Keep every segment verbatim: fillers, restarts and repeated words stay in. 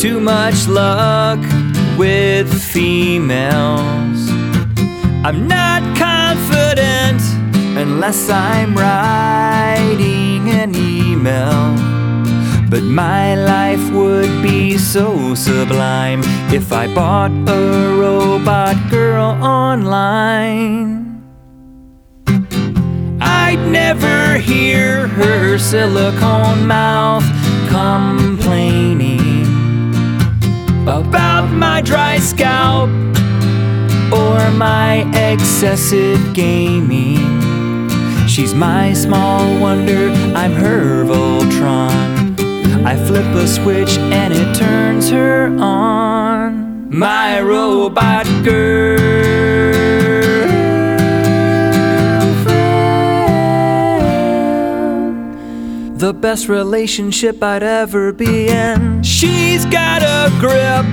too much luck with females. I'm not confident unless I'm writing an email. But my life would be so sublime if I bought a robot girl online. I'd never hear her silicone mouth complaining about my dry scalp or my excessive gaming. She's my small wonder, I'm her Voltron. I flip a switch and it turns her on. My robot girlfriend, the best relationship I'd ever be in. She's got a grip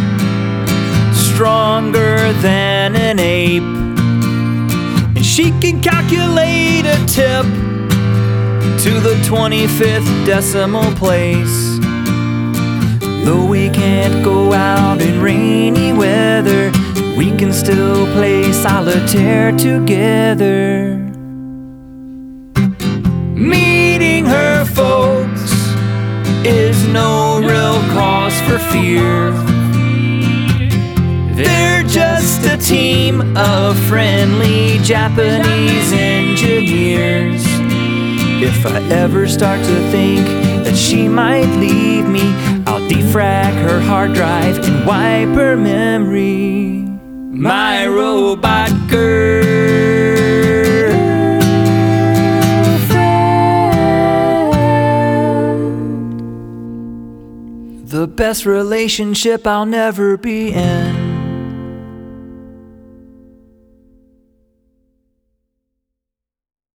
stronger than an ape, and she can calculate a tip to the twenty-fifth decimal place. Though we can't go out in rainy weather, we can still play solitaire together. Meeting her folks is no real cause for fear. They're just a team of friendly Japanese engineers. If I ever start to think that she might leave me, I'll defrag her hard drive and wipe her memory. My robot girlfriend, the best relationship I'll never be in.